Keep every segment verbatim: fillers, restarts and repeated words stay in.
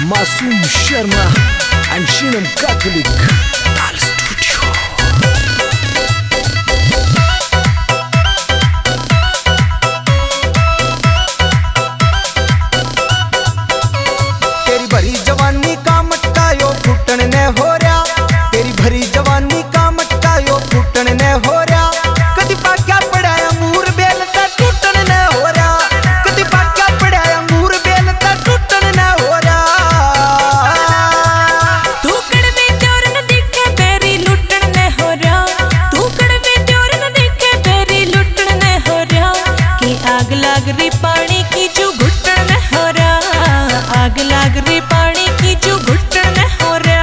Masoom Sharma and Shinam Catholic Al Studio. तेरी भरी जवानी का मटकायो फूटन ने हो रहा, तेरी भरी जवानी का मटकायो फूटन ने हो रहा। कदी पाक्या पड़ा अंगूर बेल ता टूटन ने हो रहा, कदी पाक्या पड़ा अंगूर बेल ता टूटन ने हो रहा। तू कड़वे त्योर न दिखे बेरी लुटन ने हो रहा, तू कड़वे त्योर न दिखे बेरी लुटन ने हो रहा। कि आग लाग रही पानी की जो घुटन ने हो रहा, आग लाग रही पानी की जो घुटन ने हो रहा।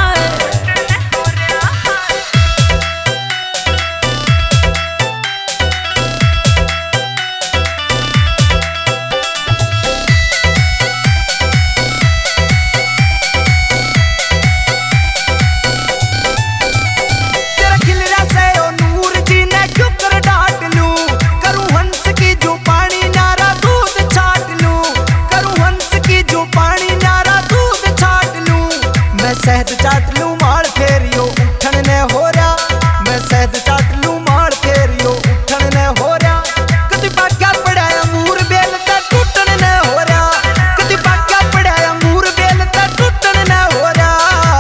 शहद चाट लूं माल फेरियो उठन ने हो रहा, मैं शहद चाट लूं माल फेरियो उठन ने हो रहा। कदी पाक्या पड़ा अंगूर बेल ता टूटन ने हो रहा, कदी पाक्या पड़ा अंगूर बेल ता टूटन ने हो रहा।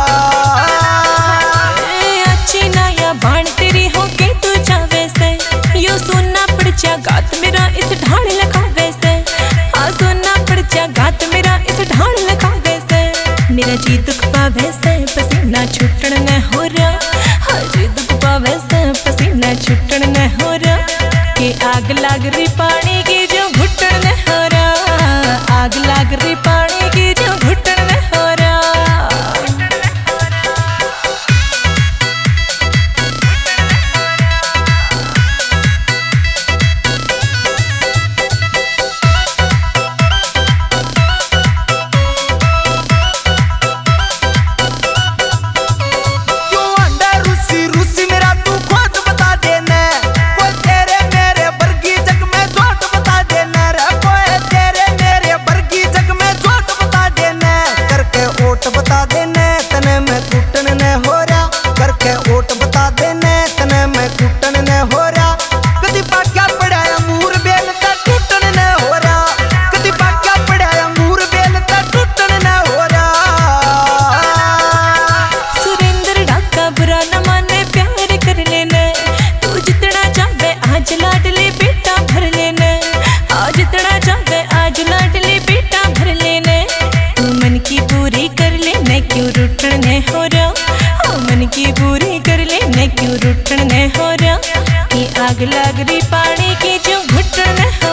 अच्छी ना या बाण तेरी हो के तू जावे से, यो सुनना पड़ जा गात मेरा इस ढाल लखावे से। हाँ सुनना पड़ जा गात मेरा इस ढाल लखावे से। मेरा जी दुख पावे से पसीना छुटन न हो रहा, हाँ जी दुख पावे से पसीना छुटन न हो रहा। कि आग लाग रही पानी की जो घुटन न हो रहा, आग लाग रही पानी की जो घुटन न हो रहा। बता देने तने मैं कुटन ने हो रहा, करके ओट बता देने तने मैं कुटन ने हो रहा। कदी पाक्या पड़ा अंगूर बेल ता टूटन ने हो रहा, कदी पाक्या पड़ा अंगूर बेल ता टूटन ने हो रहा। सुरेंद्र ढाका बुरा न माने प्यार कर लेने, तू जितना चाहे आज लाडले बेटा भर लेने, आज जितना चाहे आज लाडले बेटा भर लेने। तू मन की पूरी कर लेने क्यों रुटन ने हो रहा, हाँ मन की पूरी कर लेने क्यों रुटन ने हो रहा। कि आग लाग रही पानी की जो घुटन ने हो